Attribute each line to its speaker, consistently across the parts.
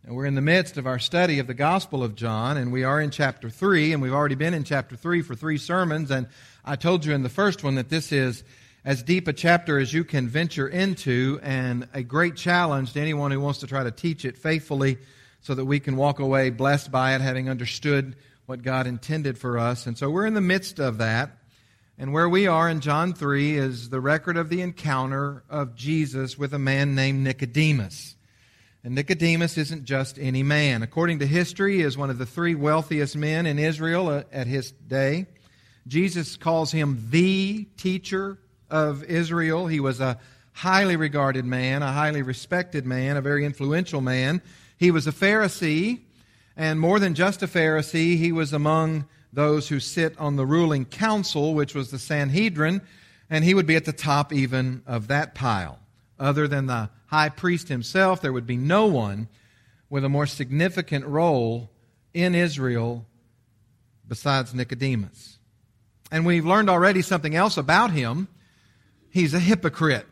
Speaker 1: And we're in the midst of our study of the Gospel of John, and we are in chapter 3, and we've already been in chapter 3 for 3 sermons, and I told you in the first one that this is as deep a chapter as you can venture into, and a great challenge to anyone who wants to try to teach it faithfully so that we can walk away blessed by it, having understood what God intended for us. And so we're in the midst of that, and where we are in John 3 is the record of the encounter of Jesus with a man named Nicodemus. And Nicodemus isn't just any man. According to history, he is one of the 3 wealthiest men in Israel at his day. Jesus calls him the teacher of Israel. He was a highly regarded man, a highly respected man, a very influential man. He was a Pharisee, and more than just a Pharisee, he was among those who sit on the ruling council, which was the Sanhedrin, and he would be at the top even of that pile. Other than the high priest himself, there would be no one with a more significant role in Israel besides Nicodemus. And we've learned already something else about him. He's a hypocrite.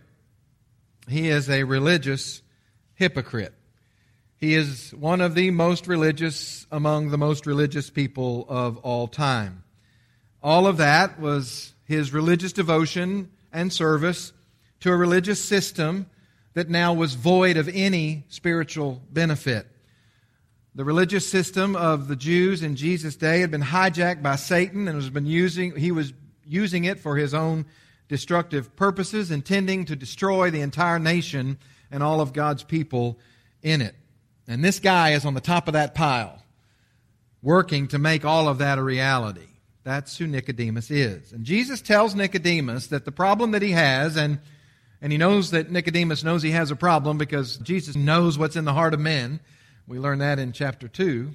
Speaker 1: He is a religious hypocrite. He is one of the most religious among the most religious people of all time. All of that was his religious devotion and service to a religious system that now was void of any spiritual benefit. The religious system of the Jews in Jesus' day had been hijacked by Satan and he was using it for his own destructive purposes, intending to destroy the entire nation and all of God's people in it. And this guy is on the top of that pile, working to make all of that a reality. That's who Nicodemus is. And Jesus tells Nicodemus that the problem that he has, and he knows that Nicodemus knows he has a problem because Jesus knows what's in the heart of men. We learn that in chapter 2.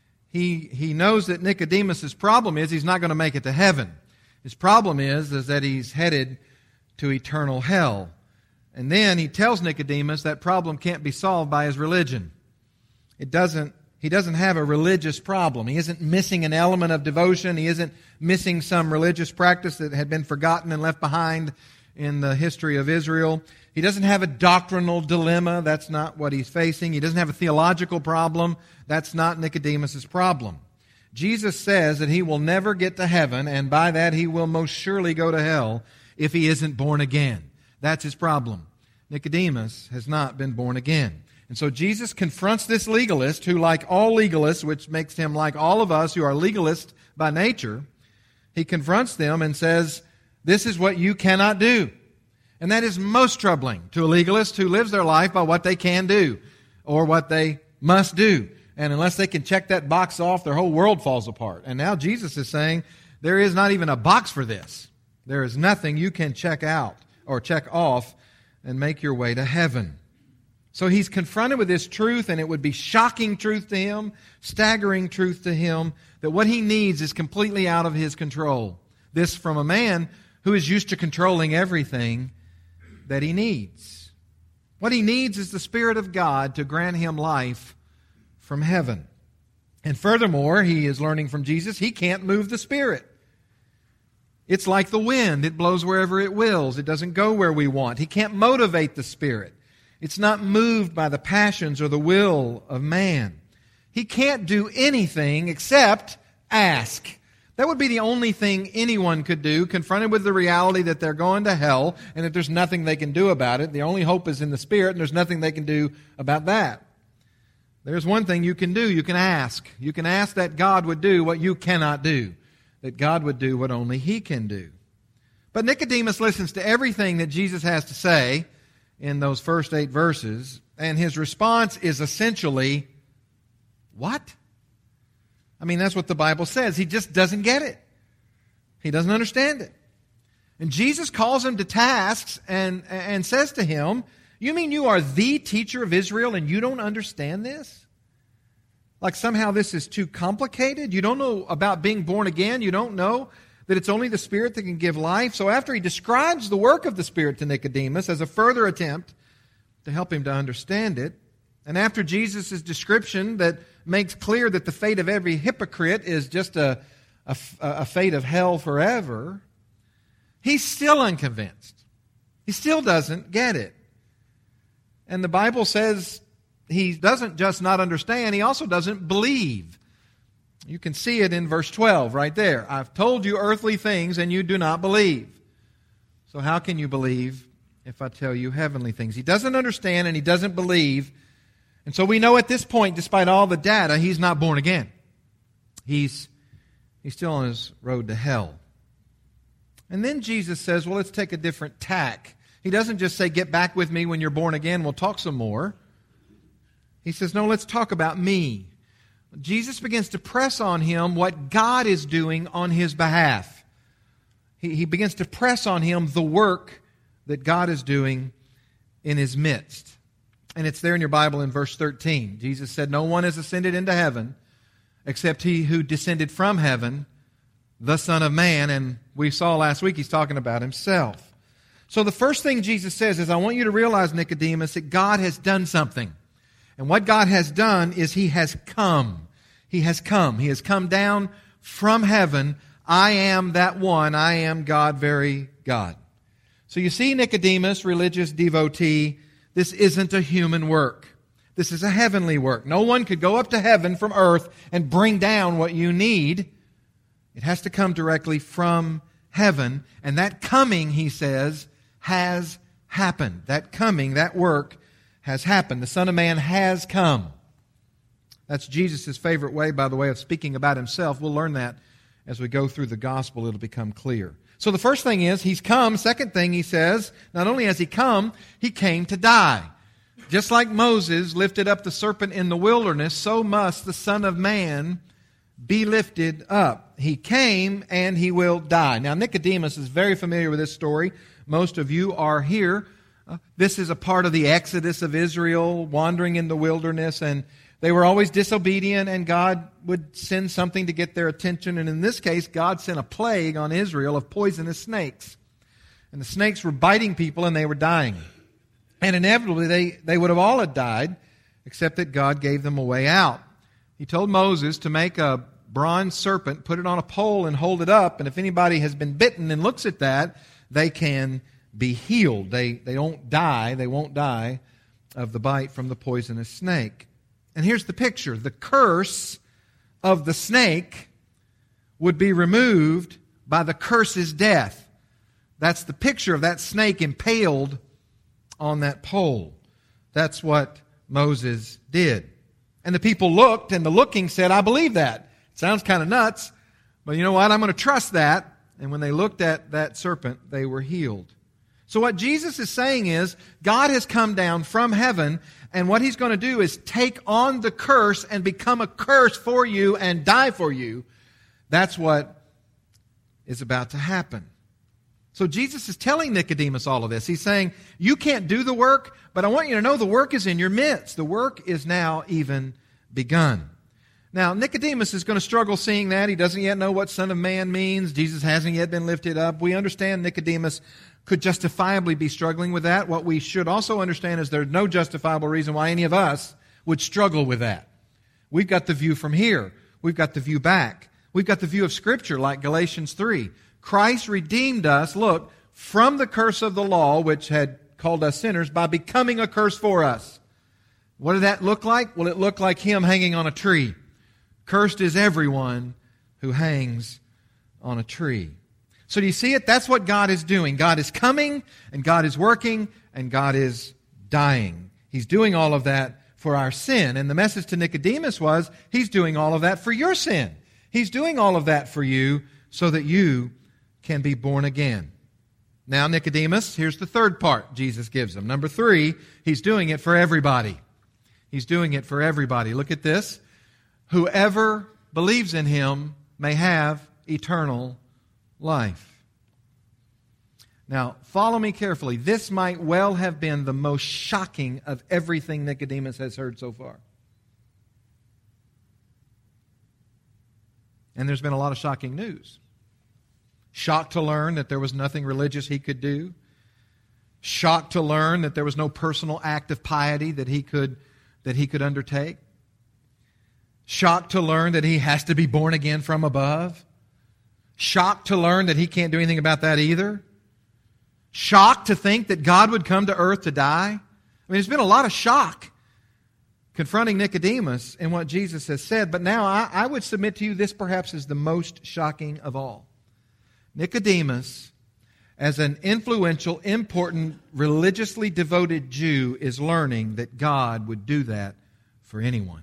Speaker 1: He knows that Nicodemus' problem is he's not going to make it to heaven. His problem is that he's headed to eternal hell. And then he tells Nicodemus that problem can't be solved by his religion. He doesn't have a religious problem. He isn't missing an element of devotion. He isn't missing some religious practice that had been forgotten and left behind in the history of Israel. He doesn't have a doctrinal dilemma. That's not what he's facing. He doesn't have a theological problem. That's not Nicodemus' problem. Jesus says that he will never get to heaven, and by that he will most surely go to hell if he isn't born again. That's his problem. Nicodemus has not been born again. And so Jesus confronts this legalist who, like all legalists, which makes him like all of us who are legalists by nature, he confronts them and says, this is what you cannot do. And that is most troubling to a legalist who lives their life by what they can do or what they must do. And unless they can check that box off, their whole world falls apart. And now Jesus is saying, there is not even a box for this. There is nothing you can check out or check off and make your way to heaven. So he's confronted with this truth, and it would be shocking truth to him, staggering truth to him, that what he needs is completely out of his control. This from a man who is used to controlling everything that he needs. What he needs is the Spirit of God to grant him life from heaven. And furthermore, he is learning from Jesus, he can't move the Spirit. It's like the wind. It blows wherever it wills. It doesn't go where we want. He can't motivate the Spirit. It's not moved by the passions or the will of man. He can't do anything except ask. That would be the only thing anyone could do, confronted with the reality that they're going to hell and that there's nothing they can do about it. The only hope is in the Spirit, and there's nothing they can do about that. There's one thing you can do. You can ask. You can ask that God would do what you cannot do, that God would do what only He can do. But Nicodemus listens to everything that Jesus has to say in those first 8 verses, and his response is essentially, what? I mean, that's what the Bible says. He just doesn't get it. He doesn't understand it. And Jesus calls him to tasks and says to him, you mean you are the teacher of Israel and you don't understand this? Like somehow this is too complicated? You don't know about being born again? You don't know that it's only the Spirit that can give life? So after he describes the work of the Spirit to Nicodemus as a further attempt to help him to understand it, and after Jesus' description that makes clear that the fate of every hypocrite is just a fate of hell forever, he's still unconvinced. He still doesn't get it. And the Bible says he doesn't just not understand, he also doesn't believe. You can see it in verse 12 right there. I've told you earthly things and you do not believe. So how can you believe if I tell you heavenly things? He doesn't understand and he doesn't believe. And so we know at this point, despite all the data, he's not born again. He's still on his road to hell. And then Jesus says, well, let's take a different tack. He doesn't just say, get back with me when you're born again, we'll talk some more. He says, no, let's talk about me. Jesus begins to press on him what God is doing on his behalf. He begins to press on him the work that God is doing in his midst. And it's there in your Bible in verse 13. Jesus said, no one has ascended into heaven except he who descended from heaven, the Son of Man. And we saw last week he's talking about himself. So the first thing Jesus says is, I want you to realize, Nicodemus, that God has done something. And what God has done is He has come. He has come. He has come down from heaven. I am that one. I am God, very God. So you see, Nicodemus, religious devotee, this isn't a human work. This is a heavenly work. No one could go up to heaven from earth and bring down what you need. It has to come directly from heaven. And that coming, he says, has happened. That coming, that work has happened. The Son of Man has come. That's Jesus' favorite way, by the way, of speaking about himself. We'll learn that as we go through the gospel. It'll become clear. So the first thing is, he's come. Second thing, he says, not only has he come, he came to die. Just like Moses lifted up the serpent in the wilderness, so must the Son of Man be lifted up. He came and he will die. Now, Nicodemus is very familiar with this story. Most of you are here. This is a part of the exodus of Israel, wandering in the wilderness, and they were always disobedient, and God would send something to get their attention. And in this case, God sent a plague on Israel of poisonous snakes. And the snakes were biting people, and they were dying. And inevitably, they would have all had died, except that God gave them a way out. He told Moses to make a bronze serpent, put it on a pole, and hold it up. And if anybody has been bitten and looks at that, they can be healed. They don't die. They won't die of the bite from the poisonous snake. And here's the picture. The curse of the snake would be removed by the curse's death. That's the picture of that snake impaled on that pole. That's what Moses did. And the people looked, and the looking said, I believe that. It sounds kind of nuts, but you know what? I'm going to trust that. And when they looked at that serpent, they were healed. So what Jesus is saying is, God has come down from heaven, and what He's going to do is take on the curse and become a curse for you and die for you. That's what is about to happen. So Jesus is telling Nicodemus all of this. He's saying, you can't do the work, but I want you to know the work is in your midst. The work is now even begun. Now, Nicodemus is going to struggle seeing that. He doesn't yet know what Son of Man means. Jesus hasn't yet been lifted up. We understand Nicodemus could justifiably be struggling with that. What we should also understand is there's no justifiable reason why any of us would struggle with that. We've got the view from here. We've got the view back. We've got the view of Scripture like Galatians 3. Christ redeemed us, look, from the curse of the law, which had called us sinners, by becoming a curse for us. What did that look like? Well, it looked like Him hanging on a tree. Cursed is everyone who hangs on a tree. So do you see it? That's what God is doing. God is coming, and God is working, and God is dying. He's doing all of that for our sin. And the message to Nicodemus was, He's doing all of that for your sin. He's doing all of that for you so that you can be born again. Now, Nicodemus, here's the third part Jesus gives him. Number 3, He's doing it for everybody. He's doing it for everybody. Look at this. Whoever believes in Him may have eternal life. Now, follow me carefully. This might well have been the most shocking of everything Nicodemus has heard so far. And there's been a lot of shocking news. Shocked to learn that there was nothing religious he could do. Shocked to learn that there was no personal act of piety that he could undertake. Shocked to learn that he has to be born again from above. Shocked to learn that he can't do anything about that either. Shocked to think that God would come to earth to die. I mean, there's been a lot of shock. confronting Nicodemus in what Jesus has said. But now I would submit to you this perhaps is the most shocking of all. Nicodemus, as an influential, important, religiously devoted Jew, is learning that God would do that for anyone.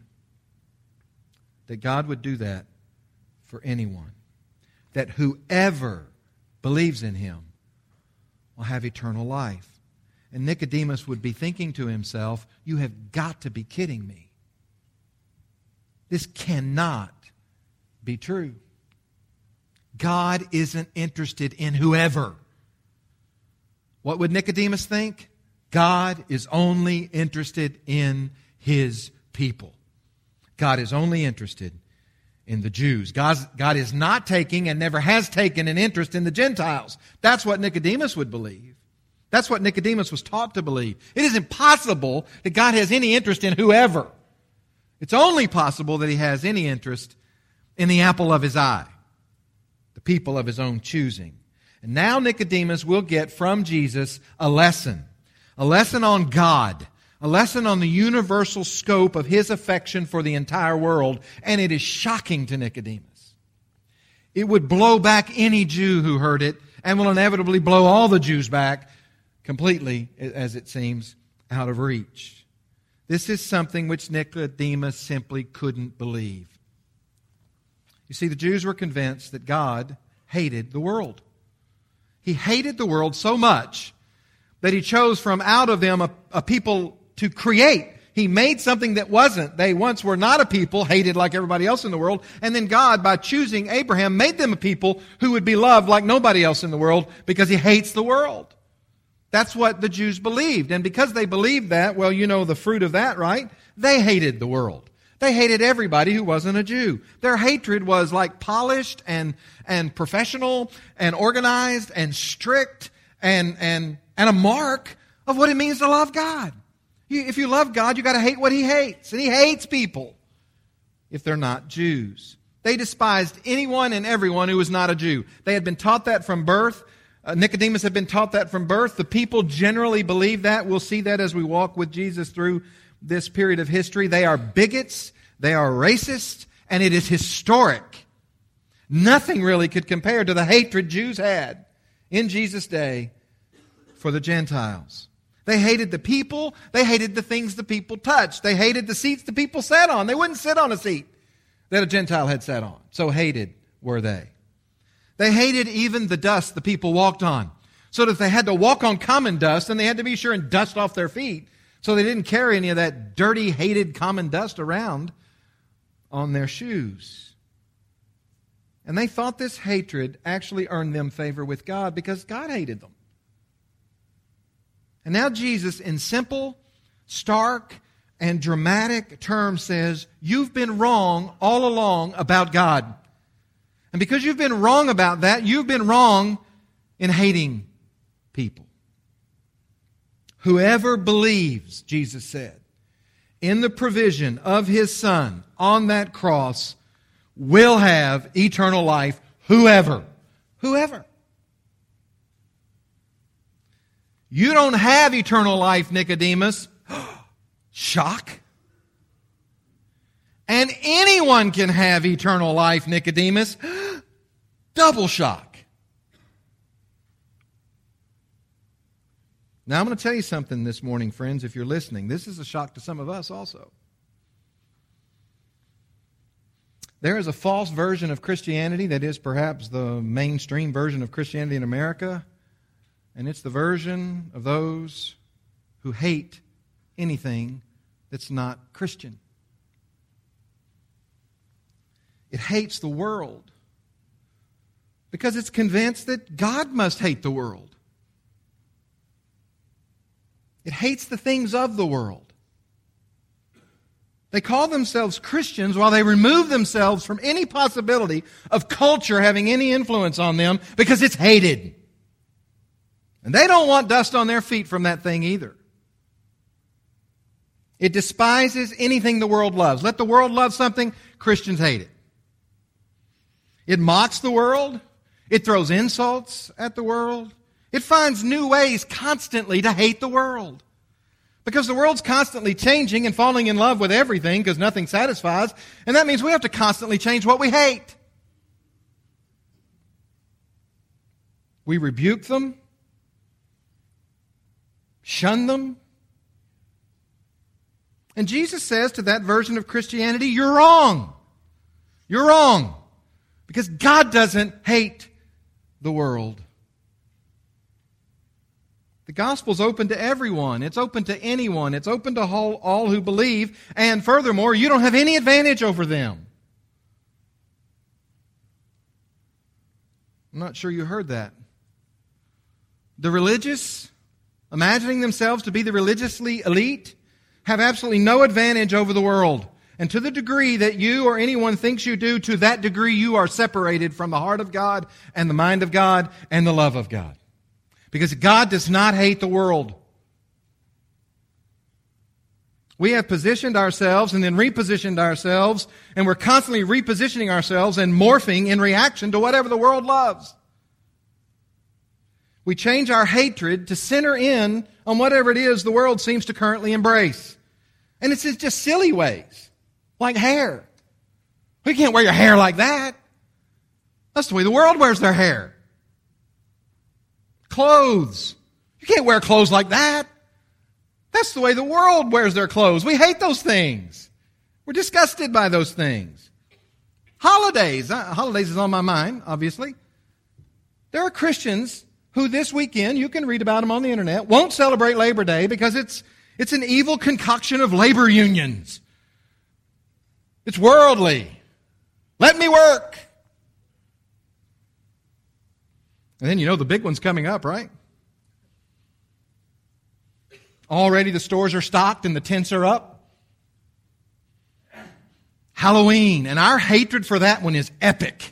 Speaker 1: That God would do that for anyone. That whoever believes in Him will have eternal life. And Nicodemus would be thinking to himself, you have got to be kidding me. This cannot be true. God isn't interested in whoever. What would Nicodemus think? God is only interested in His people. God is only interested in the Jews. God is not taking and never has taken an interest in the Gentiles. That's what Nicodemus would believe. That's what Nicodemus was taught to believe. It is impossible that God has any interest in whoever. It's only possible that He has any interest in the apple of His eye, the people of His own choosing. And now Nicodemus will get from Jesus a lesson on God, a lesson on the universal scope of His affection for the entire world, and it is shocking to Nicodemus. It would blow back any Jew who heard it, and will inevitably blow all the Jews back completely, as it seems, out of reach. This is something which Nicodemus simply couldn't believe. You see, the Jews were convinced that God hated the world. He hated the world so much that He chose from out of them a people to create. He made something that wasn't. They once were not a people, hated like everybody else in the world. And then God, by choosing Abraham, made them a people who would be loved like nobody else in the world because He hates the world. That's what the Jews believed. And because they believed that, well, you know the fruit of that, right? They hated the world. They hated everybody who wasn't a Jew. Their hatred was like polished and professional and organized and strict and a mark of what it means to love God. If you love God, you got to hate what He hates. And He hates people if they're not Jews. They despised anyone and everyone who was not a Jew. They had been taught that from birth. Nicodemus had been taught that from birth. The people generally believe that. We'll see that as we walk with Jesus through this period of history. They are bigots, they are racist, and it is historic. Nothing really could compare to the hatred Jews had in Jesus' day for the Gentiles. They hated the people. They hated the things the people touched. They hated the seats the people sat on. They wouldn't sit on a seat that a Gentile had sat on. So hated were they. They hated even the dust the people walked on. So that if they had to walk on common dust, then they had to be sure and dust off their feet. So they didn't carry any of that dirty, hated common dust around on their shoes. And they thought this hatred actually earned them favor with God because God hated them. And now Jesus, in simple, stark, and dramatic terms says, you've been wrong all along about God. And because you've been wrong about that, you've been wrong in hating people. Whoever believes, Jesus said, in the provision of His Son on that cross will have eternal life. Whoever. You don't have eternal life, Nicodemus. Shock. And anyone can have eternal life, Nicodemus. Double shock. Now I'm going to tell you something this morning, friends, if you're listening. This is a shock to some of us also. There is a false version of Christianity that is perhaps the mainstream version of Christianity in America. And it's the version of those who hate anything that's not Christian. It hates the world because it's convinced that God must hate the world. It hates the things of the world. They call themselves Christians while they remove themselves from any possibility of culture having any influence on them because it's hated. And they don't want dust on their feet from that thing either. It despises anything the world loves. Let the world love something, Christians hate it. It mocks the world. It throws insults at the world. It finds new ways constantly to hate the world. Because the world's constantly changing and falling in love with everything because nothing satisfies. And that means we have to constantly change what we hate. We rebuke them, shun them. And Jesus says to that version of Christianity, you're wrong. You're wrong. Because God doesn't hate the world. The gospel's open to everyone. It's open to anyone. It's open to all who believe. And furthermore, you don't have any advantage over them. I'm not sure you heard that. The religious, imagining themselves to be the religiously elite, have absolutely no advantage over the world. And to the degree that you or anyone thinks you do, to that degree you are separated from the heart of God and the mind of God and the love of God. Because God does not hate the world. We have positioned ourselves and then repositioned ourselves, and we're constantly repositioning ourselves and morphing in reaction to whatever the world loves. We change our hatred to center in on whatever it is the world seems to currently embrace. And it's in just silly ways, like hair. You can't wear your hair like that. That's the way the world wears their hair. Clothes. You can't wear clothes like that. That's the way the world wears their clothes. We hate those things. We're disgusted by those things. Holidays. Holidays is on my mind, obviously. There are Christians who this weekend, you can read about them on the internet, won't celebrate Labor Day because it's an evil concoction of labor unions. It's worldly. Let me work. And then you know the big one's coming up, right? Already the stores are stocked and the tents are up. Halloween, and our hatred for that one is epic.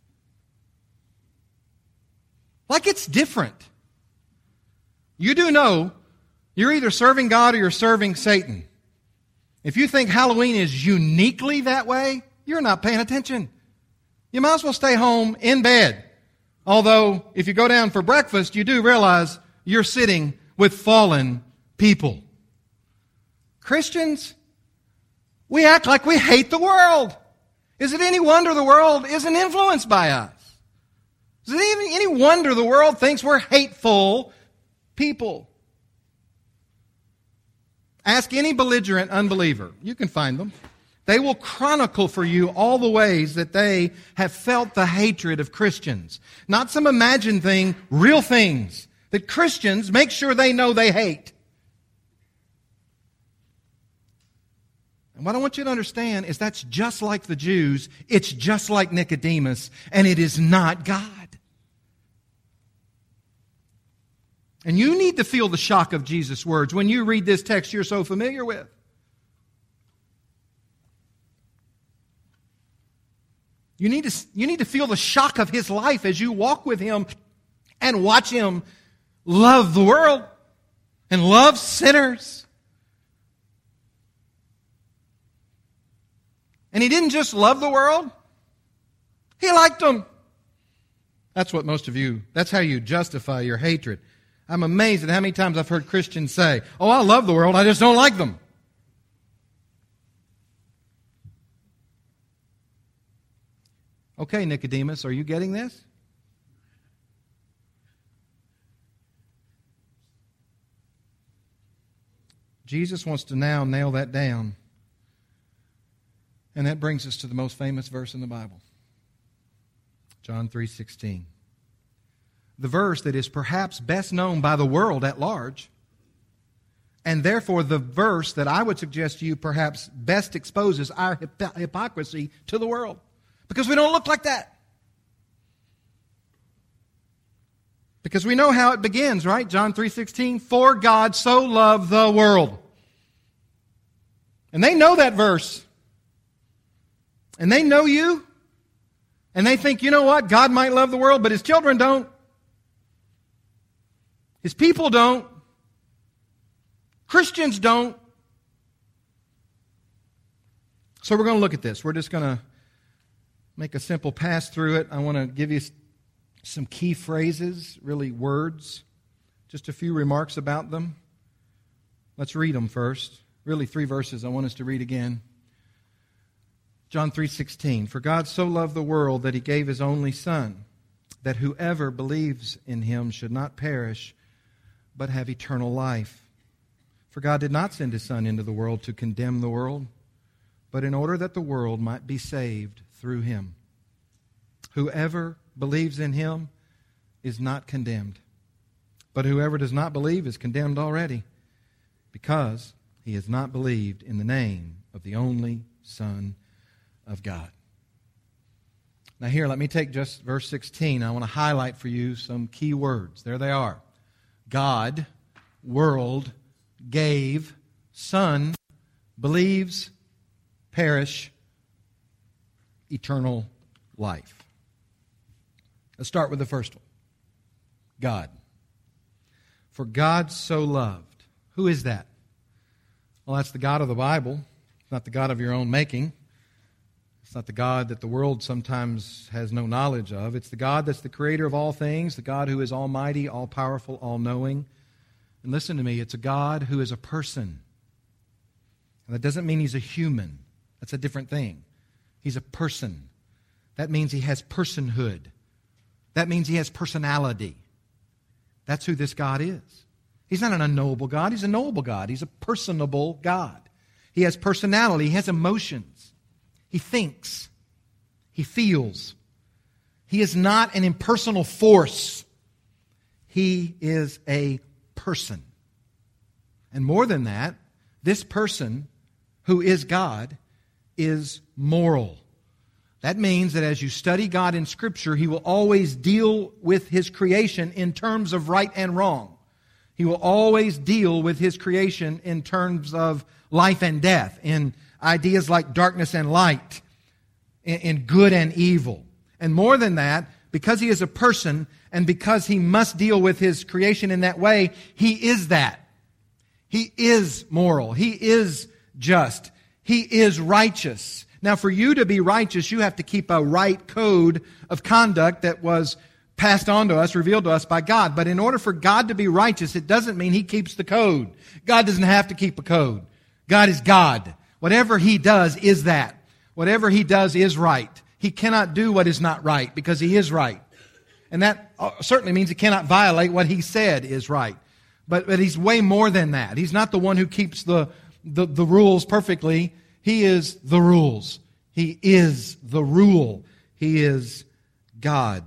Speaker 1: Like it's different. You do know you're either serving God or you're serving Satan. If you think Halloween is uniquely that way, you're not paying attention. You might as well stay home in bed. Although, if you go down for breakfast, you do realize you're sitting with fallen people. Christians, we act like we hate the world. Is it any wonder the world isn't influenced by us? Is it even any wonder the world thinks we're hateful people? Ask any belligerent unbeliever. You can find them. They will chronicle for you all the ways that they have felt the hatred of Christians. Not some imagined thing, real things that Christians make sure they know they hate. And what I want you to understand is that's just like the Jews. It's just like Nicodemus. And it is not God. And you need to feel the shock of Jesus' words when you read this text you're so familiar with. You need to feel the shock of His life as you walk with Him and watch Him love the world and love sinners. And He didn't just love the world. He liked them. That's how you justify your hatred. I'm amazed at how many times I've heard Christians say, "Oh, I love the world, I just don't like them." Okay, Nicodemus, are you getting this? Jesus wants to now nail that down. And that brings us to the most famous verse in the Bible. John 3:16. The verse that is perhaps best known by the world at large, and therefore the verse that I would suggest to you perhaps best exposes our hypocrisy to the world. Because we don't look like that. Because we know how it begins, right? John 3:16, for God so loved the world. And they know that verse. And they know you. And they think, you know what? God might love the world, but His children don't. His people don't. Christians don't. So we're going to look at this. We're just going to make a simple pass through it. I want to give you some key phrases, really words, just a few remarks about them. Let's read them first. Really 3 verses I want us to read again. John 3:16, "For God so loved the world that He gave His only Son, that whoever believes in Him should not perish, but have eternal life. For God did not send His Son into the world to condemn the world, but in order that the world might be saved through Him. Whoever believes in Him is not condemned, but whoever does not believe is condemned already, because he has not believed in the name of the only Son of God." Now here, let me take just verse 16. I want to highlight for you some key words. There they are. God, world, gave, Son, believes, perish, eternal life. Let's start with the first one. God. For God so loved. Who is that? Well, that's the God of the Bible. It's not the God of your own making. It's not the God that the world sometimes has no knowledge of. It's the God that's the creator of all things, the God who is almighty, all-powerful, all-knowing. And listen to me, it's a God who is a person. And that doesn't mean He's a human. That's a different thing. He's a person. That means He has personhood. That means He has personality. That's who this God is. He's not an unknowable God. He's a knowable God. He's a personable God. He has personality. He has emotions. He thinks. He feels. He is not an impersonal force. He is a person. And more than that, this person who is God is moral. That means that as you study God in Scripture, He will always deal with His creation in terms of right and wrong. He will always deal with His creation in terms of life and death, in ideas like darkness and light, in good and evil. And more than that, because He is a person and because He must deal with His creation in that way, He is that. He is moral. He is just. He is righteous. Now, for you to be righteous, you have to keep a right code of conduct that was passed on to us, revealed to us by God. But in order for God to be righteous, it doesn't mean He keeps the code. God doesn't have to keep a code. God is God. Whatever He does is that. Whatever He does is right. He cannot do what is not right because He is right. And that certainly means He cannot violate what He said is right. But He's way more than that. He's not the one who keeps the rules perfectly. He is the rules. He is the rule. He is God.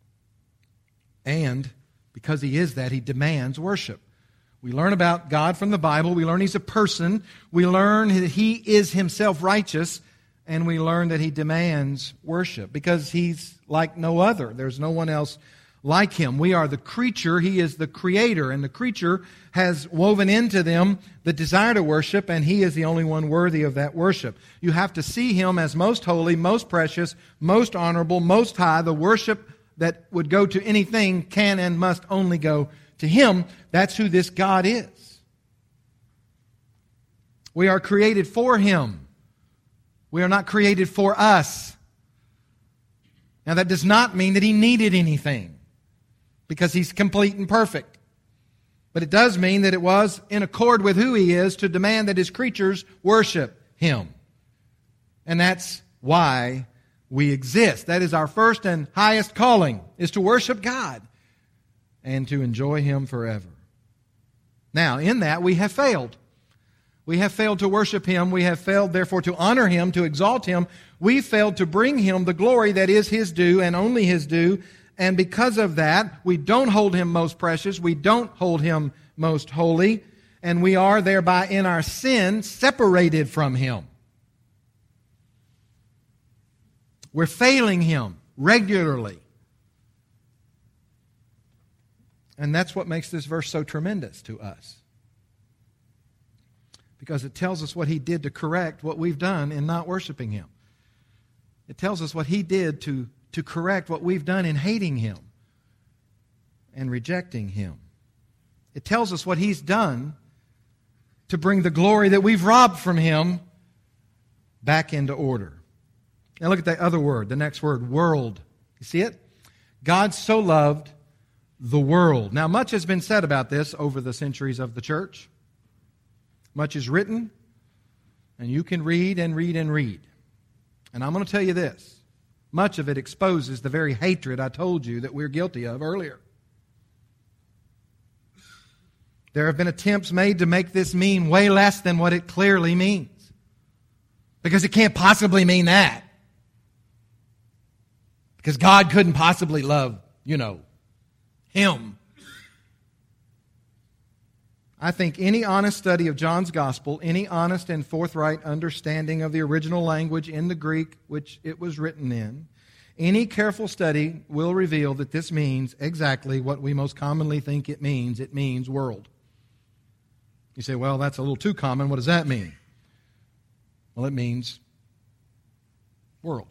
Speaker 1: And because He is that, He demands worship. We learn about God from the Bible. We learn He's a person. We learn that He is Himself righteous. And we learn that He demands worship because He's like no other. There's no one else like Him. We are the creature. He is the creator. And the creature has woven into them the desire to worship, and He is the only one worthy of that worship. You have to see Him as most holy, most precious, most honorable, most high. The worship that would go to anything can and must only go to Him. That's who this God is. We are created for Him. We are not created for us. Now, that does not mean that He needed anything, because He's complete and perfect. But it does mean that it was in accord with who He is to demand that His creatures worship Him. And that's why we exist. That is our first and highest calling, is to worship God and to enjoy Him forever. Now, in that, we have failed. We have failed to worship Him. We have failed, therefore, to honor Him, to exalt Him. We failed to bring Him the glory that is His due and only His due. And because of that, we don't hold Him most precious. We don't hold Him most holy. And we are thereby in our sin separated from Him. We're failing Him regularly. And that's what makes this verse so tremendous to us. Because it tells us what He did to correct what we've done in not worshiping Him. It tells us what He did to correct what we've done in hating Him and rejecting Him. It tells us what He's done to bring the glory that we've robbed from Him back into order. Now look at that other word, the next word, world. You see it? God so loved the world. Now much has been said about this over the centuries of the church. Much is written, and you can read and read and read. And I'm going to tell you this. Much of it exposes the very hatred I told you that we're guilty of earlier. There have been attempts made to make this mean way less than what it clearly means. Because it can't possibly mean that. Because God couldn't possibly love, Him. I think any honest study of John's Gospel, any honest and forthright understanding of the original language in the Greek which it was written in, any careful study will reveal that this means exactly what we most commonly think it means. It means world. You say, well, that's a little too common. What does that mean? Well, it means world.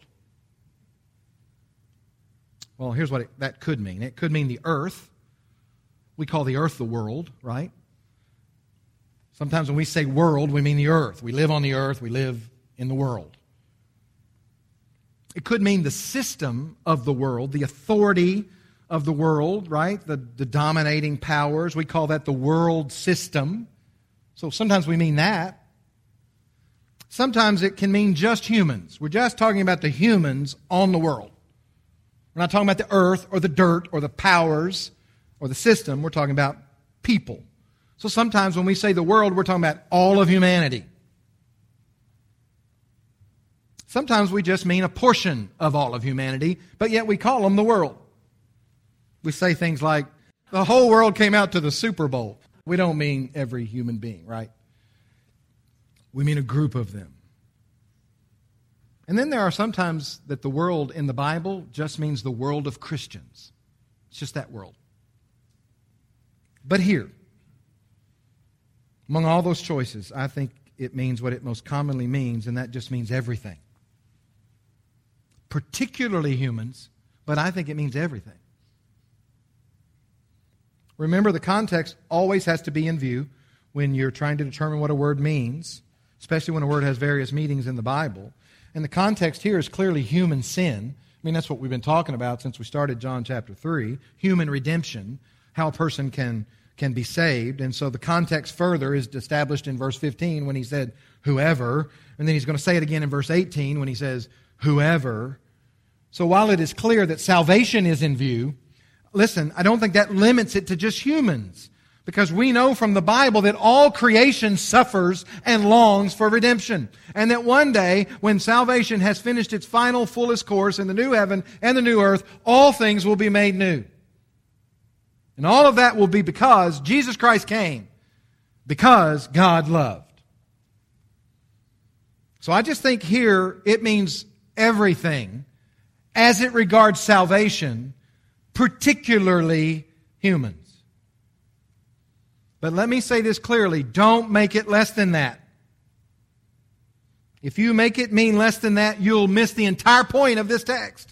Speaker 1: Well, here's what that could mean. It could mean the earth. We call the earth the world, right? Sometimes when we say world, we mean the earth. We live on the earth. We live in the world. It could mean the system of the world, the authority of the world, right? The dominating powers. We call that the world system. So sometimes we mean that. Sometimes it can mean just humans. We're just talking about the humans on the world. We're not talking about the earth or the dirt or the powers or the system. We're talking about people. So sometimes when we say the world, we're talking about all of humanity. Sometimes we just mean a portion of all of humanity, but yet we call them the world. We say things like, the whole world came out to the Super Bowl. We don't mean every human being, right? We mean a group of them. And then there are sometimes that the world in the Bible just means the world of Christians. It's just that world. But here, among all those choices, I think it means what it most commonly means, and that just means everything. Particularly humans, but I think it means everything. Remember, the context always has to be in view when you're trying to determine what a word means, especially when a word has various meanings in the Bible. And the context here is clearly human sin. I mean, that's what we've been talking about since we started John chapter 3. Human redemption, how a person can be saved. And so the context further is established in verse 15 when he said, whoever. And then he's going to say it again in verse 18 when he says, whoever. So while it is clear that salvation is in view, listen, I don't think that limits it to just humans. Because we know from the Bible that all creation suffers and longs for redemption. And that one day, when salvation has finished its final, fullest course in the new heaven and the new earth, all things will be made new. And all of that will be because Jesus Christ came. Because God loved. So I just think here it means everything as it regards salvation, particularly humans. But let me say this clearly, don't make it less than that. If you make it mean less than that, you'll miss the entire point of this text.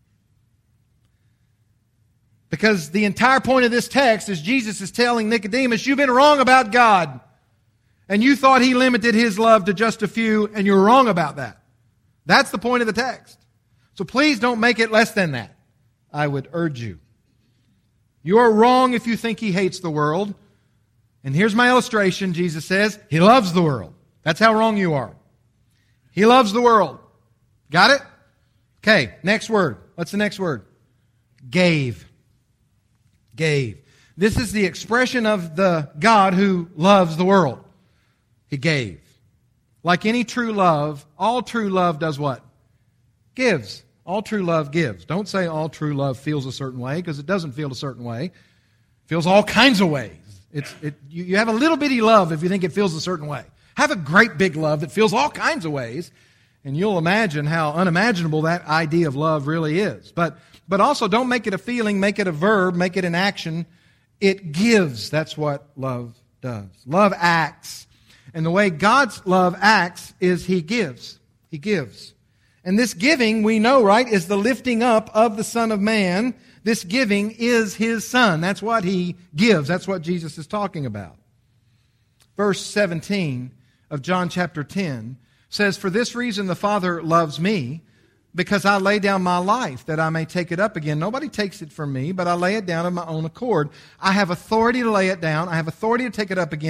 Speaker 1: Because the entire point of this text is Jesus is telling Nicodemus, you've been wrong about God. And you thought He limited His love to just a few, and you're wrong about that. That's the point of the text. So please don't make it less than that, I would urge you. You are wrong if you think He hates the world. And here's my illustration, Jesus says, He loves the world. That's how wrong you are. He loves the world. Got it? Okay, next word. What's the next word? Gave. Gave. This is the expression of the God who loves the world. He gave. Like any true love, all true love does what? Gives. All true love gives. Don't say all true love feels a certain way, because it doesn't feel a certain way. It feels all kinds of ways. You have a little bitty love if you think it feels a certain way. Have a great big love that feels all kinds of ways, and you'll imagine how unimaginable that idea of love really is. But also don't make it a feeling, make it a verb, make it an action. It gives. That's what love does. Love acts. And the way God's love acts is He gives. He gives. And this giving, we know, right, is the lifting up of the Son of Man. This giving is His Son. That's what He gives. That's what Jesus is talking about. Verse 17 of John chapter 10 says, for this reason the Father loves me, because I lay down my life that I may take it up again. Nobody takes it from me, but I lay it down of my own accord. I have authority to lay it down. I have authority to take it up again.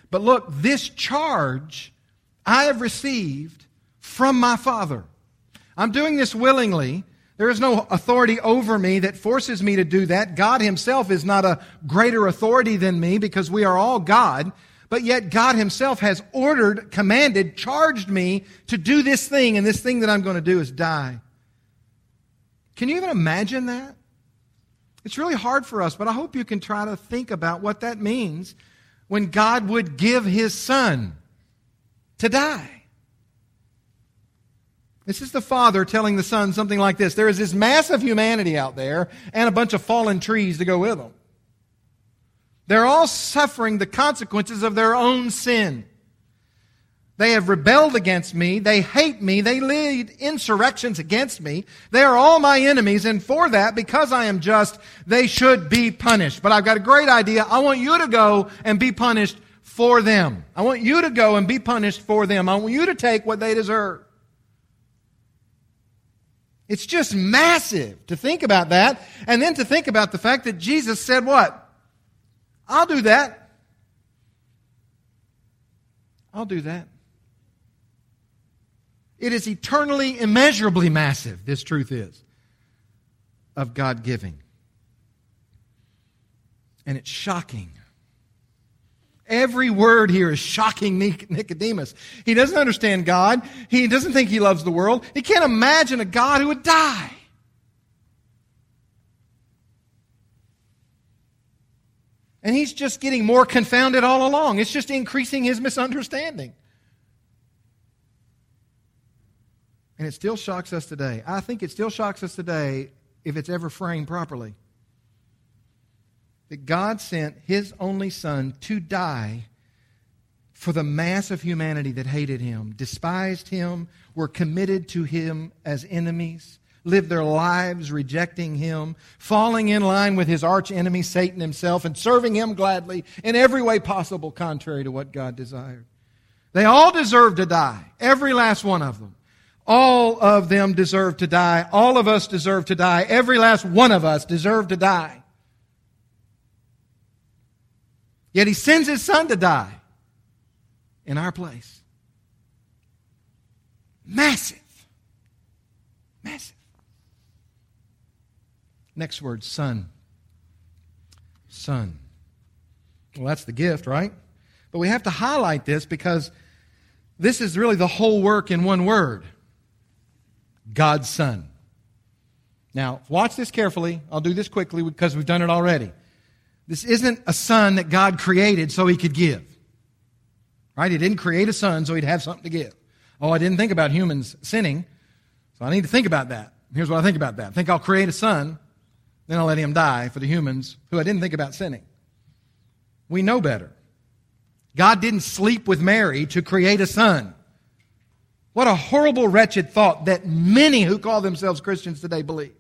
Speaker 1: But look, this charge I have received from my Father. I'm doing this willingly. There is no authority over me that forces me to do that. God Himself is not a greater authority than me because we are all God. But yet God Himself has ordered, commanded, charged me to do this thing, and this thing that I'm going to do is die. Can you even imagine that? It's really hard for us, but I hope you can try to think about what that means when God would give His Son to die. This is the Father telling the Son something like this. There is this mass of humanity out there and a bunch of fallen trees to go with them. They're all suffering the consequences of their own sin. They have rebelled against me. They hate me. They lead insurrections against me. They are all my enemies, and for that, because I am just, they should be punished. But I've got a great idea. I want you to go and be punished for them. I want you to go and be punished for them. I want you to take what they deserve. It's just massive to think about that, and then to think about the fact that Jesus said what? I'll do that. I'll do that. It is eternally, immeasurably massive, this truth is, of God giving. And it's shocking. Every word here is shocking Nicodemus. He doesn't understand God. He doesn't think He loves the world. He can't imagine a God who would die. And he's just getting more confounded all along. It's just increasing his misunderstanding. And it still shocks us today. I think it still shocks us today if it's ever framed properly. That God sent His only Son to die for the mass of humanity that hated Him, despised Him, were committed to Him as enemies, lived their lives rejecting Him, falling in line with his arch enemy, Satan himself, and serving him gladly in every way possible contrary to what God desired. They all deserve to die, every last one of them. All of them deserve to die. All of us deserve to die. Every last one of us deserve to die. Yet He sends His Son to die in our place. Massive. Massive. Next word, Son. Son. Well, that's the gift, right? But we have to highlight this because this is really the whole work in one word. God's Son. Now, watch this carefully. I'll do this quickly because we've done it already. This isn't a son that God created so He could give. Right? He didn't create a son so He'd have something to give. Oh, I didn't think about humans sinning, so I need to think about that. Here's what I think about that. I think I'll create a son, then I'll let him die for the humans who I didn't think about sinning. We know better. God didn't sleep with Mary to create a son. What a horrible, wretched thought that many who call themselves Christians today believe.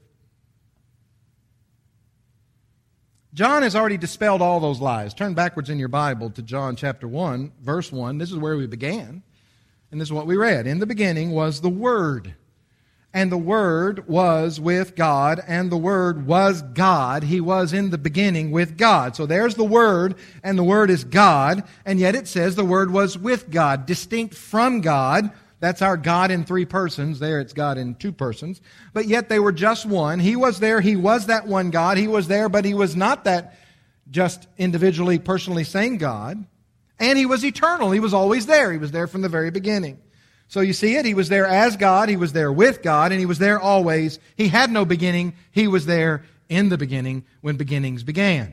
Speaker 1: John has already dispelled all those lies. Turn backwards in your Bible to John chapter 1, verse 1. This is where we began. And this is what we read. In the beginning was the Word. And the Word was with God. And the Word was God. He was in the beginning with God. So there's the Word. And the Word is God. And yet it says the Word was with God. Distinct from God. That's our God in three persons. There it's God in two persons. But yet they were just one. He was there. He was that one God. He was there, but He was not that just individually, personally same God. And He was eternal. He was always there. He was there from the very beginning. So you see it. He was there as God. He was there with God. And He was there always. He had no beginning. He was there in the beginning when beginnings began.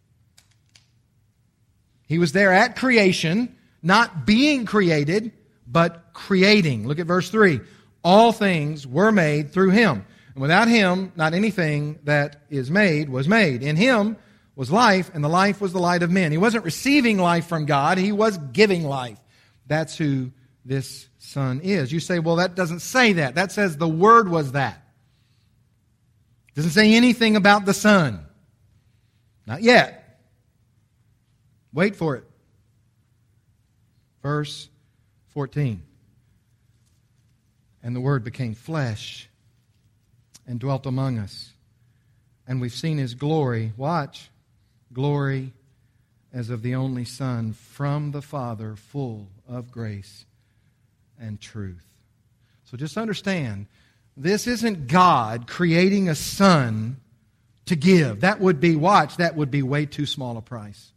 Speaker 1: He was there at creation, not being created, but creating. Look at verse 3. All things were made through Him. And without Him, not anything that is made was made. In Him was life, and the life was the light of men. He wasn't receiving life from God. He was giving life. That's who this Son is. You say, well, that doesn't say that. That says the Word was that. It doesn't say anything about the Son. Not yet. Wait for it. Verse 14. And the Word became flesh and dwelt among us. And we've seen His glory. Watch. Glory as of the only Son from the Father, full of grace and truth. So just understand, this isn't God creating a Son to give. That would be, that would be way too small a price.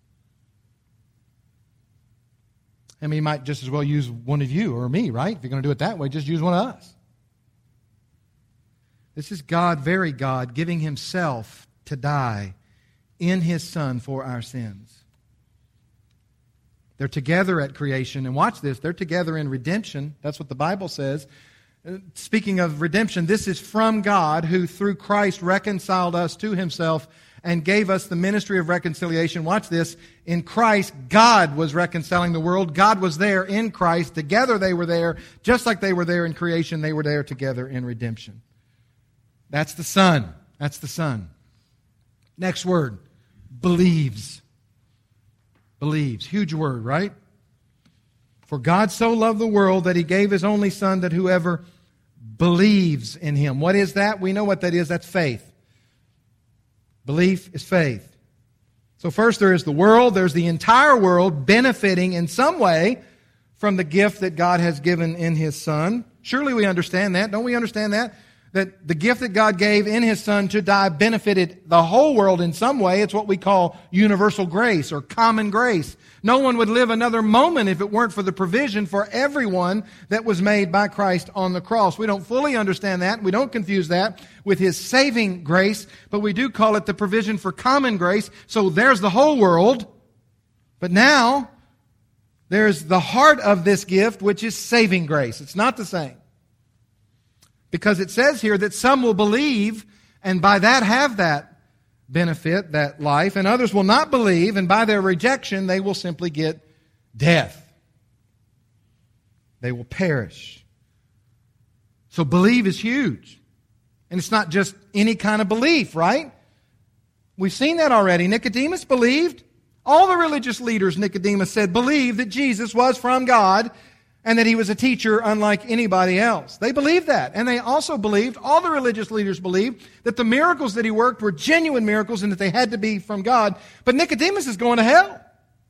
Speaker 1: I mean, he might just as well use one of you or me, right? If you're going to do it that way, just use one of us. This is God, very God, giving Himself to die in His Son for our sins. They're together at creation, and watch this, they're together in redemption. That's what the Bible says. Speaking of redemption, this is from God, who through Christ reconciled us to Himself and gave us the ministry of reconciliation. Watch this. In Christ, God was reconciling the world. God was there in Christ. Together they were there. Just like they were there in creation, they were there together in redemption. That's the Son. That's the Son. Next word, believes. Believes. Huge word, right? For God so loved the world that He gave His only Son, that whoever believes in Him. What is that? We know what that is. That's faith. Belief is faith. So first there is the world. There's the entire world benefiting in some way from the gift that God has given in His Son. Surely we understand that. Don't we understand that? That the gift that God gave in His Son to die benefited the whole world in some way. It's what we call universal grace or common grace. No one would live another moment if it weren't for the provision for everyone that was made by Christ on the cross. We don't fully understand that. We don't confuse that with His saving grace, but we do call it the provision for common grace. So there's the whole world. But now, there's the heart of this gift, which is saving grace. It's not the same. Because it says here that some will believe and by that have that benefit, that life, and others will not believe, and by their rejection they will simply get death. They will perish. So believe is huge. And it's not just any kind of belief, right? We've seen that already. Nicodemus believed. All the religious leaders, Nicodemus said, believed that Jesus was from God and that He was a teacher unlike anybody else. They believed that. And they also believed, all the religious leaders believed, that the miracles that He worked were genuine miracles and that they had to be from God. But Nicodemus is going to hell.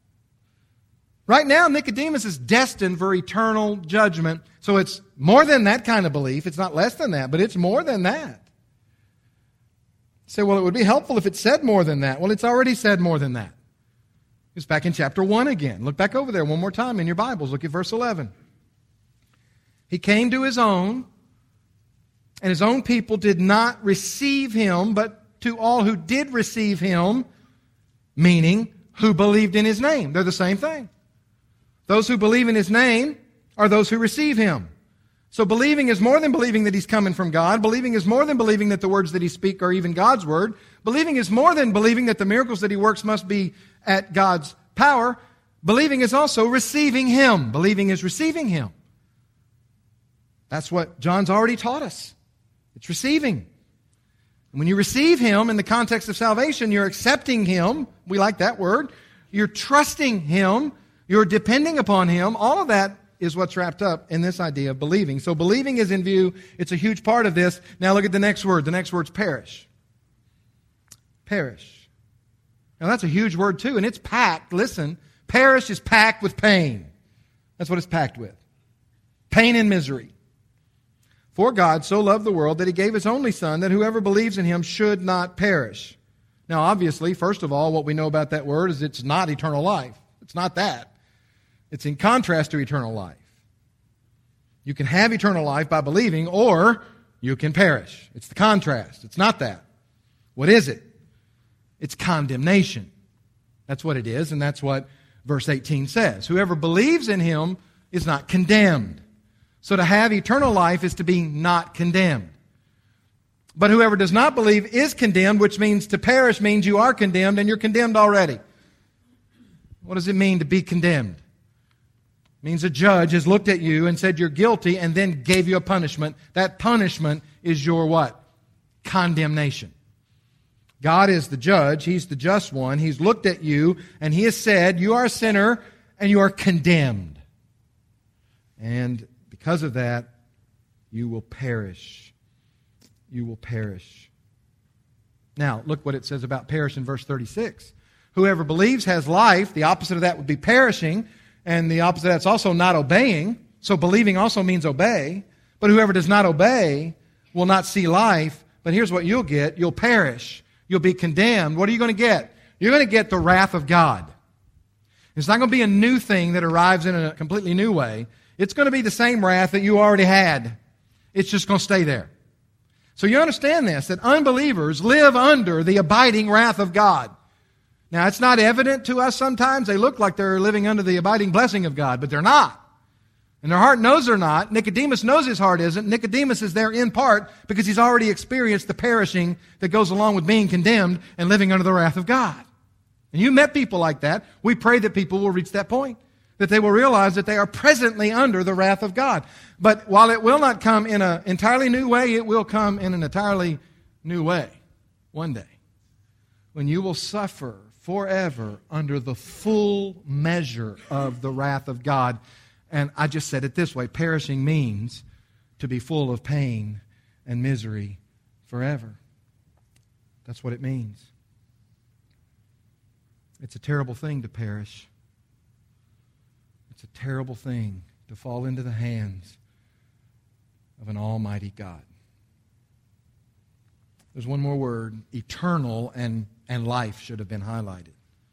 Speaker 1: Right now, Nicodemus is destined for eternal judgment. So it's more than that kind of belief. It's not less than that, but it's more than that. You say, well, it would be helpful if it said more than that. Well, it's already said more than that. It's back in chapter 1 again. Look back over there one more time in your Bibles. Look at verse 11. He came to His own, and His own people did not receive Him, but to all who did receive Him, meaning who believed in His name. They're the same thing. Those who believe in His name are those who receive Him. So believing is more than believing that He's coming from God. Believing is more than believing that the words that He speaks are even God's word. Believing is more than believing that the miracles that He works must be at God's power. Believing is also receiving Him. Believing is receiving Him. That's what John's already taught us. It's receiving. And when you receive Him in the context of salvation, you're accepting Him. We like that word. You're trusting Him. You're depending upon Him. All of that is what's wrapped up in this idea of believing. So believing is in view. It's a huge part of this. Now look at the next word. The next word's perish. Perish. Now that's a huge word too, and it's packed. Listen, perish is packed with pain. That's what it's packed with. Pain and misery. For God so loved the world that He gave His only Son, that whoever believes in Him should not perish. Now obviously, first of all, what we know about that word is it's not eternal life. It's not that. It's in contrast to eternal life. You can have eternal life by believing, or you can perish. It's the contrast. It's not that. What is it? It's condemnation. That's what it is, and that's what verse 18 says. Whoever believes in Him is not condemned. So to have eternal life is to be not condemned. But whoever does not believe is condemned, which means to perish means you are condemned, and you're condemned already. What does it mean to be condemned? It means a judge has looked at you and said you're guilty and then gave you a punishment. That punishment is your what? Condemnation. God is the judge. He's the just one. He's looked at you and He has said you are a sinner and you are condemned. And because of that, you will perish. You will perish. Now, look what it says about perish in verse 36. Whoever believes has life. The opposite of that would be perishing. And the opposite of that's also not obeying. So believing also means obey. But whoever does not obey will not see life. But here's what you'll get. You'll perish. You'll be condemned. What are you going to get? You're going to get the wrath of God. It's not going to be a new thing that arrives in a completely new way. It's going to be the same wrath that you already had. It's just going to stay there. So you understand this, that unbelievers live under the abiding wrath of God. Now, it's not evident to us sometimes. They look like they're living under the abiding blessing of God, but they're not. And their heart knows they're not. Nicodemus knows his heart isn't. Nicodemus is there in part because he's already experienced the perishing that goes along with being condemned and living under the wrath of God. And you met people like that. We pray that people will reach that point, that they will realize that they are presently under the wrath of God. But while it will not come in an entirely new way, it will come in an entirely new way one day, when you will suffer forever under the full measure of the wrath of God. And I just said it this way, perishing means to be full of pain and misery forever. That's what it means. It's a terrible thing to perish. It's a terrible thing to fall into the hands of an almighty God. There's one more word, eternal and life should have been highlighted.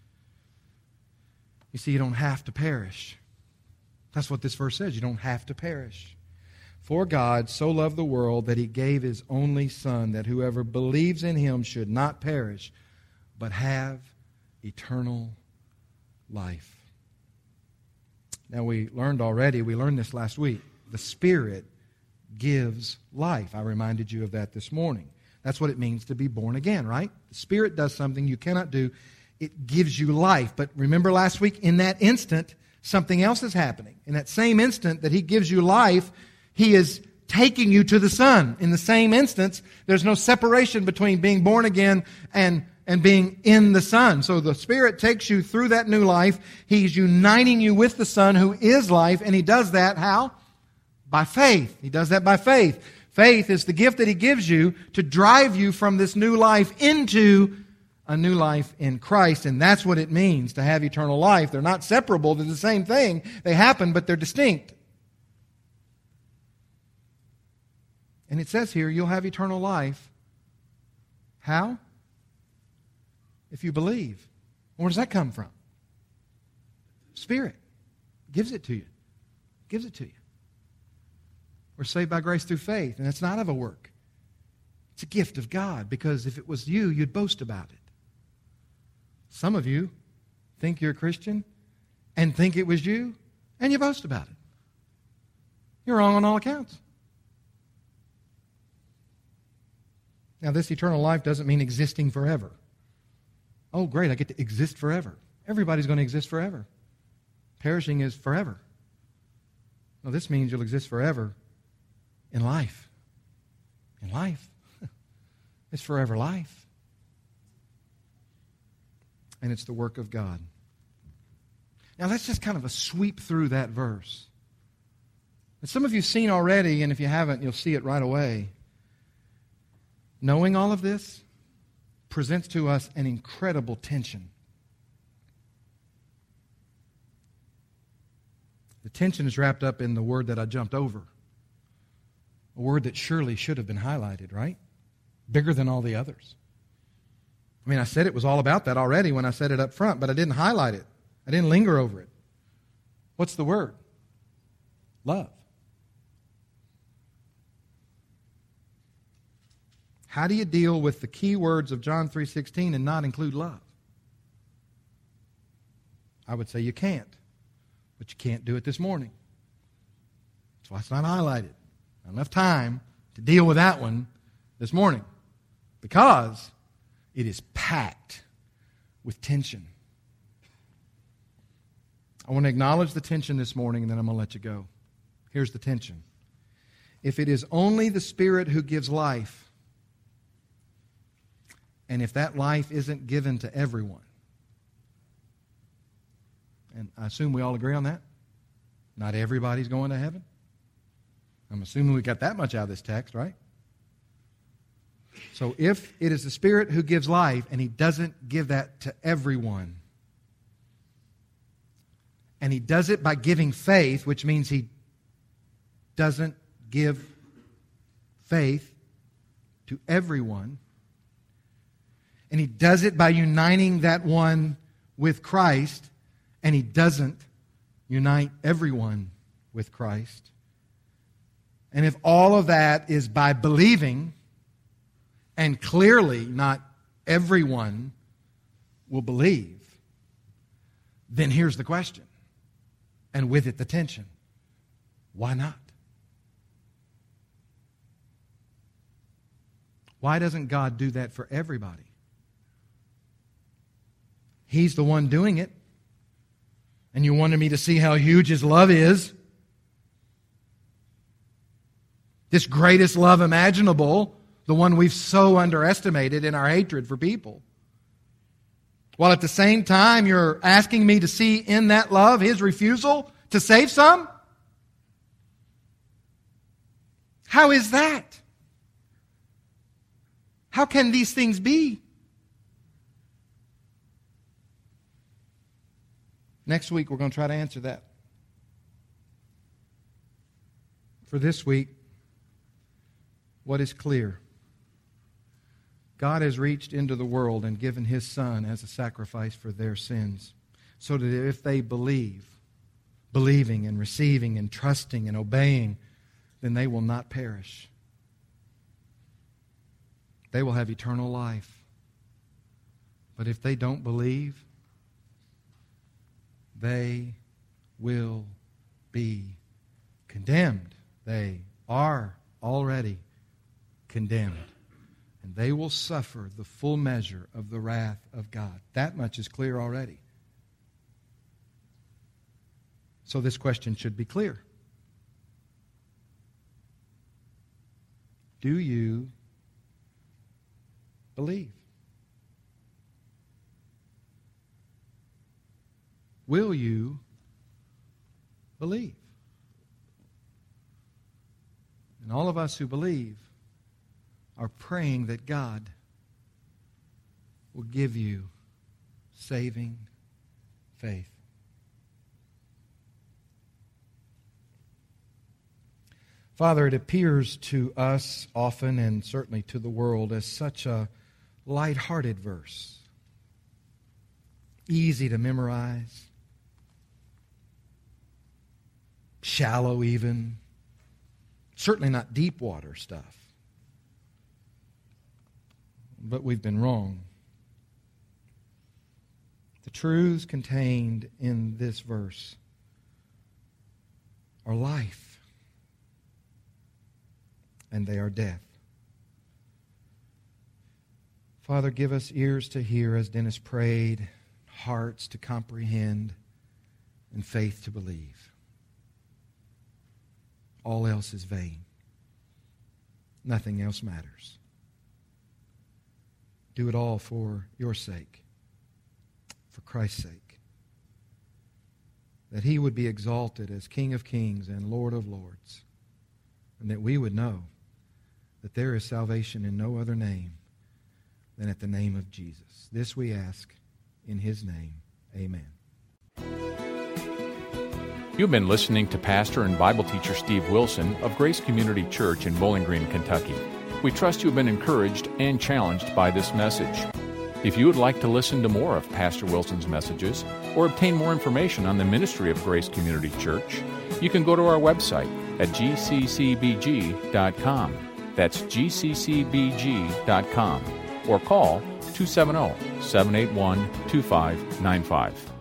Speaker 1: You see, you don't have to perish. That's what this verse says. You don't have to perish. For God so loved the world that He gave His only Son, that whoever believes in Him should not perish, but have eternal life. Now we learned this last week, the Spirit gives life. I reminded you of that this morning. That's what it means to be born again, right? The Spirit does something you cannot do. It gives you life. But remember last week, in that instant, something else is happening. In that same instant that He gives you life, He is taking you to the Son. In the same instance, there's no separation between being born again and being in the Son. So the Spirit takes you through that new life. He's uniting you with the Son who is life, and He does that how? By faith. He does that by faith. Faith is the gift that He gives you to drive you from this new life into a new life in Christ, and that's what it means to have eternal life. They're not separable. They're the same thing. They happen, but they're distinct. And it says here, you'll have eternal life. How? If you believe. Where does that come from? Spirit gives it to you. Gives it to you. We're saved by grace through faith, and it's not of a work. It's a gift of God, because if it was you, you'd boast about it. Some of you think you're a Christian and think it was you, and you boast about it. You're wrong on all accounts. Now, this eternal life doesn't mean existing forever. Oh, great, I get to exist forever. Everybody's going to exist forever. Perishing is forever. No, this means you'll exist forever in life. In life. It's forever life. And it's the work of God. Now, let's just kind of sweep through that verse. And some of you have seen already, and if you haven't, you'll see it right away. Knowing all of this presents to us an incredible tension. The tension is wrapped up in the word that I jumped over. A word that surely should have been highlighted, right? Bigger than all the others. I mean, I said it was all about that already when I said it up front, but I didn't highlight it. I didn't linger over it. What's the word? Love. How do you deal with the key words of John 3:16 and not include love? I would say you can't, but you can't do it this morning. That's why it's not highlighted. Not enough time to deal with that one this morning, because it is packed with tension. I want to acknowledge the tension this morning, and then I'm going to let you go. Here's the tension. If it is only the Spirit who gives life, and if that life isn't given to everyone, and I assume we all agree on that, not everybody's going to heaven. I'm assuming we got that much out of this text, right? So if it is the Spirit who gives life, and He doesn't give that to everyone, and He does it by giving faith, which means He doesn't give faith to everyone, and He does it by uniting that one with Christ, and He doesn't unite everyone with Christ. And if all of that is by believing, and clearly not everyone will believe, then here's the question, and with it the tension. Why not? Why doesn't God do that for everybody? He's the one doing it. And you wanted me to see how huge His love is. This greatest love imaginable, the one we've so underestimated in our hatred for people. While at the same time you're asking me to see in that love His refusal to save some? How is that? How can these things be? Next week we're going to try to answer that. For this week, what is clear? God has reached into the world and given His Son as a sacrifice for their sins, so that if they believing and receiving and trusting and obeying, then they will not perish. They will have eternal life. But if they don't believe, they will be condemned. They are already condemned. And they will suffer the full measure of the wrath of God. That much is clear already. So this question should be clear. Do you believe? Will you believe? And all of us who believe are praying that God will give you saving faith. Father, it appears to us often, and certainly to the world, as such a light-hearted verse. Easy to memorize. Shallow even. Certainly not deep water stuff. But we've been wrong. The truths contained in this verse are life. And they are death. Father, give us ears to hear as Dennis prayed, hearts to comprehend, and faith to believe. All else is vain. Nothing else matters. Do it all for your sake, for Christ's sake, that He would be exalted as King of kings and Lord of lords, and that we would know that there is salvation in no other name than at the name of Jesus. This we ask in His name. Amen.
Speaker 2: You've been listening to Pastor and Bible teacher Steve Wilson of Grace Community Church in Bowling Green, Kentucky. We trust you've been encouraged and challenged by this message. If you would like to listen to more of Pastor Wilson's messages or obtain more information on the ministry of Grace Community Church, you can go to our website at gccbg.com. That's gccbg.com. Or call 270-781-2595.